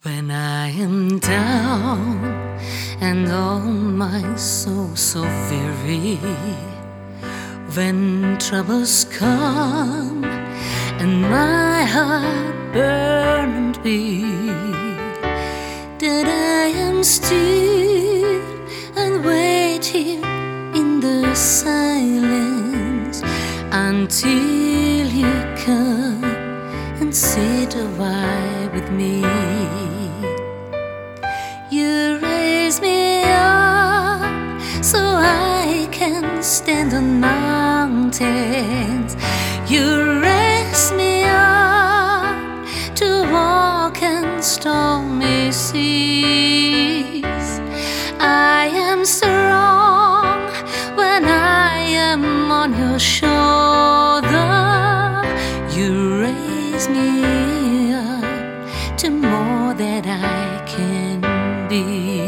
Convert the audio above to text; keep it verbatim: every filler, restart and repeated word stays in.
When I am down and all my soul so weary, when troubles come and my heart burns be, that I am still and wait here in the silence until you come and sit a while with me. You raise me up so I can stand on mountains. You raise me up to walk in stormy seas. I am strong when I am on your shoulder. You raise me up to more that I can be.